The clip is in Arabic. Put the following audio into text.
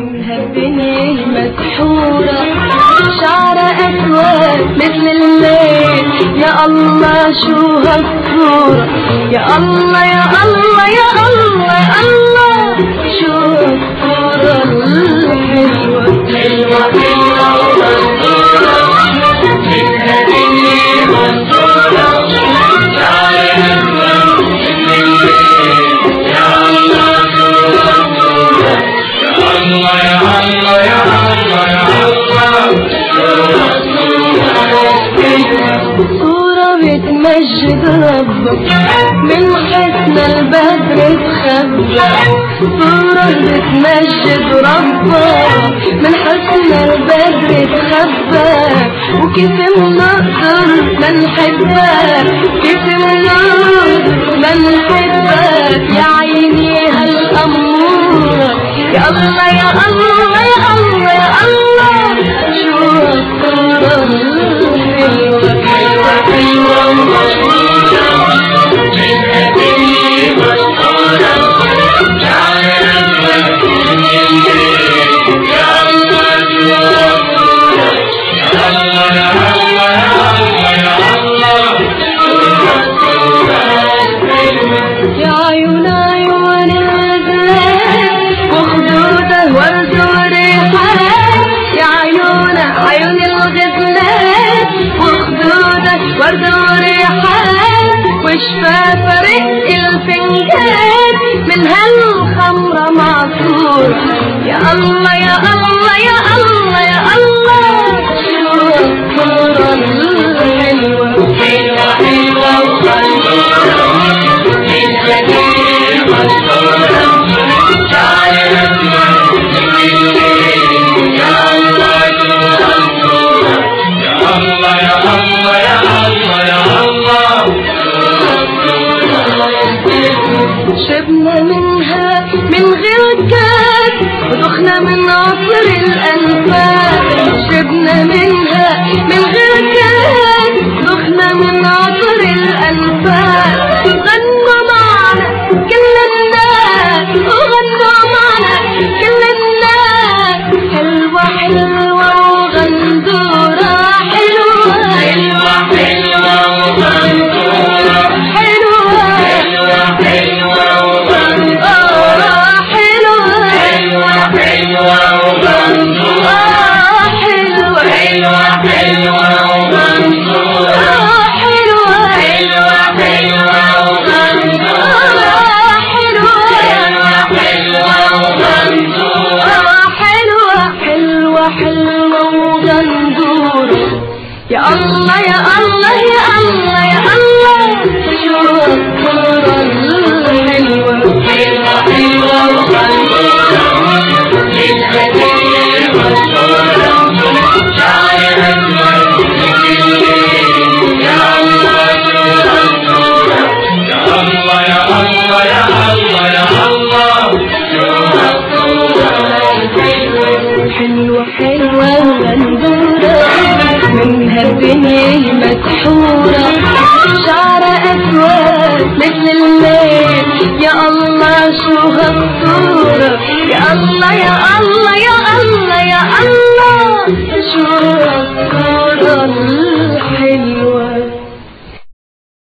منها الدنيا مسحورة، شعرها أسود مثل الليل، يا الله شو هالصورة، يا الله يا الله يا الله يا الله، شو هالصورة الحلوة حلوة حلوة ومنصورة، منها الدنيا مسحورة، شعرها أسود مثل الليل، يا الله شو هالصورة، يا الله يا الله يا الله يا الله، شو هالصورة صورة بتمجد ربك من حسن البدر تخبى، صورة بتمجد ربك من حسن البدر تخبى، وكيف بنقدر ما نحبك، كيف بنقدر ما نحبك، يا عيني هالأمورة، يا الله يا الله يا الله يا الله، شو هالصورة الحلوة حلوة حلوة ومشهورة، منها الدنيا مسحورة، شعرها أسود مثل الليل، يا الله شو هالصورة، يا الله يا الله يا الله يا الله، شو هالصورة الحلوة، يا عيون عيون الغزلان وخدودها ورد وريحان، يا عيون عيون الغزلان وخدودها ورد وريحان، وشفافها رق الفنجان من هالخمرة معصورة، يا الله يا الله يا الله يا الله، شو هالصورة الحلوة حلوة حلوة ومنصورة، منها الدنيا مسحورة، شعرها أسود مثل الليل، يا الله شو هالصورة، يا الله يا الله يا الله يا الله، شربنا منها من غير كاس ودخنا من عصر الأنفاس، شربنا منها من غير كاس دخنا من عصر الأنفاس، غنوا معنا كل الناس وغنوا معنا كل الناس، حلوة حلوة وغندورة، حلوة حلوة حلوة وغندورة، حلوة حلوة حلوة وغندورة، حلوة حلوة حلوة وغندورة، حلوة حلوة حلوة وغندورة، حلوة حلوة حلوة وغندورة، حلوة حلوة وغندورة، حلوة حلوة حلوة وغندورة، يا الله يا الله يا الله يا الله، شو هالصورة الحلوة حلوة حلوة وغندورة، منها الدنيا مسحورة، شعرها أسود مثل الليل، يا الله شو هالصورة، يا الله يا الله يا الله يا الله، شو هالصورة الحلوة حلوة حلوة وغندورة، منها الدنيا مسحورة، شعرها أسود مثل الليل، يا الله شو هالصورة، يا الله يا الله يا الله يا الله، شو هالصورة الحلوة.